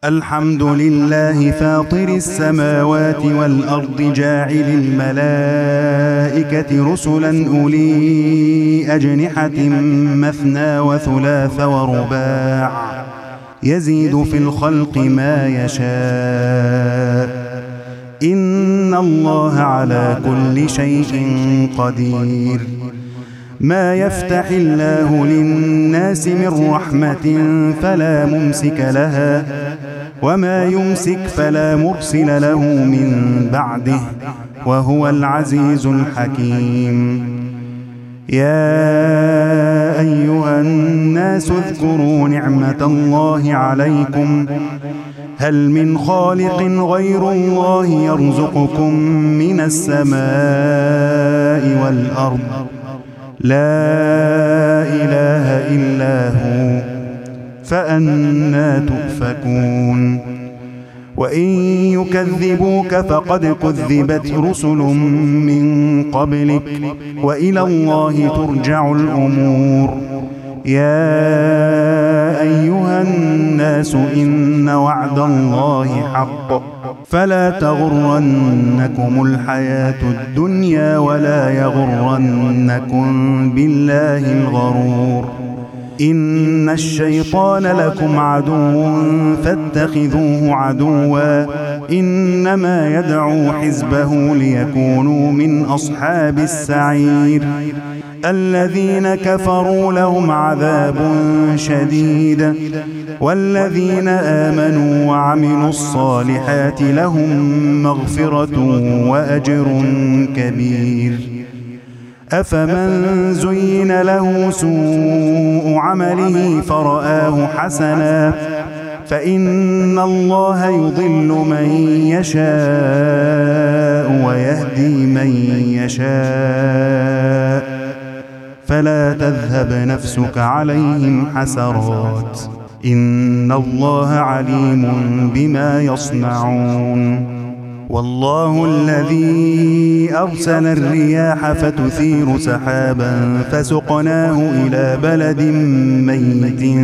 الحمد لله فاطر السماوات والأرض جاعل الملائكة رسلا أولي أجنحة مثنى وثلاث ورباع يزيد في الخلق ما يشاء إن الله على كل شيء قدير. ما يفتح الله للناس من رحمة فلا ممسك لها وما يمسك فلا مرسل له من بعده وهو العزيز الحكيم. يا أيها الناس اذكروا نعمة الله عليكم هل من خالق غير الله يرزقكم من السماء والأرض لا إله إلا هو فأنى تؤفكون. وإن يكذبوك فقد كذبت رسل من قبلك وإلى الله ترجع الأمور. يا أيها الناس إن وعد الله حق فلا تغرنكم الحياة الدنيا ولا يغرنكم بالله الغرور. إن الشيطان لكم عدو فاتخذوه عدوا إنما يدعو حزبه ليكونوا من أصحاب السعير. الذين كفروا لهم عذاب شديد والذين آمنوا وعملوا الصالحات لهم مغفرة وأجر كبير. أفمن زين له سوء عمله فرآه حسنا فإن الله يضل من يشاء ويهدي من يشاء فلا تذهب نفسك عليهم حسرات إن الله عليم بما يصنعون. والله الذي أرسل الرياح فتثير سحابا فسقناه إلى بلد ميت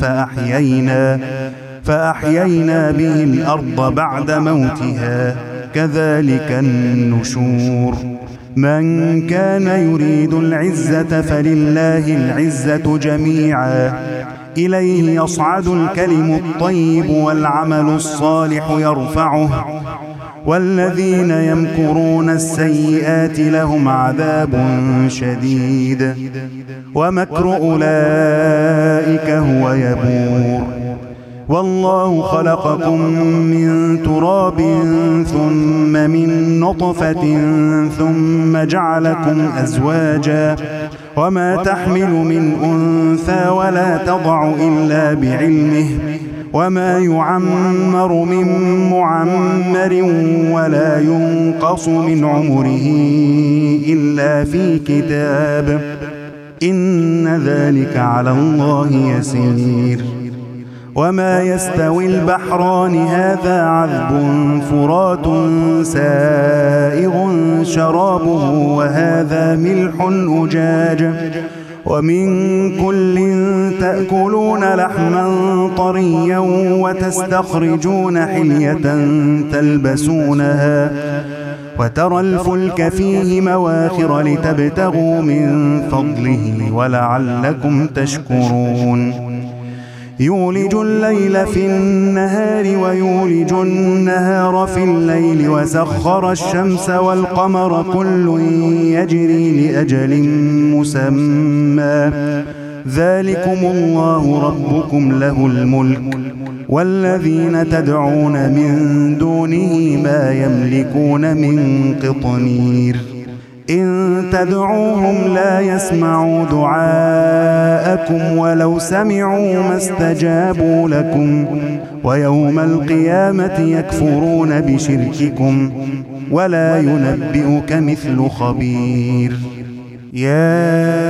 فأحيينا به الأرض بعد موتها كذلك النشور. من كان يريد العزة فلله العزة جميعا إليه يصعد الكلم الطيب والعمل الصالح يرفعه والذين يمكرون السيئات لهم عذاب شديد ومكر أولئك هو يبور. والله خلقكم من تراب ثم من نطفة ثم جعلكم أزواجا وما تحمل من أنثى ولا تضع إلا بعلمه وما يعمر من معمر ولا ينقص من عمره إلا في كتاب إن ذلك على الله يسير. وما يستوي البحران هذا عذب فرات سائغ شرابه وهذا ملح أجاج ومن كل تأكلون لحما طريا وتستخرجون حلية تلبسونها وترى الفلك فيه مواخر لتبتغوا من فضله ولعلكم تشكرون. يولج الليل في النهار ويولج النهار في الليل وسخر الشمس والقمر كل يجري لأجل مسمى ذلكم الله ربكم له الملك والذين تدعون من دونه ما يملكون من قطمير. إن تدعوهم لا يسمعوا دعاءكم ولو سمعوا ما استجابوا لكم ويوم القيامة يكفرون بشرككم ولا ينبئك مثل خبير.